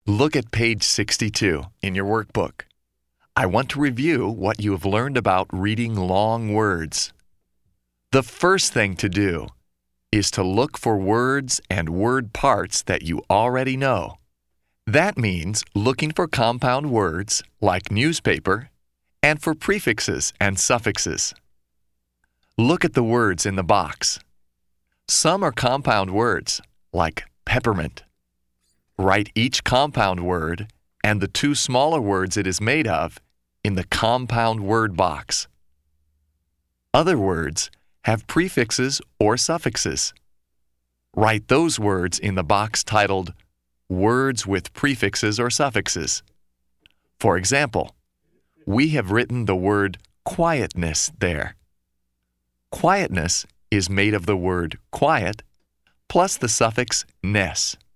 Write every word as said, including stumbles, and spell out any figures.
Look at page sixty-two in your workbook. I want to review what you have learned about reading long words. The first thing to do is to look for words and word parts that you already know. That means looking for compound words like newspaper and for prefixes and suffixes. Look at the words in the box. Some are compound words like peppermint. Write each compound word and the two smaller words it is made of in the compound word box. Other words have prefixes or suffixes. Write those words in the box titled Words with Prefixes or Suffixes. For example, we have written the word quietness there. Quietness is made of the word quiet plus the suffix ness.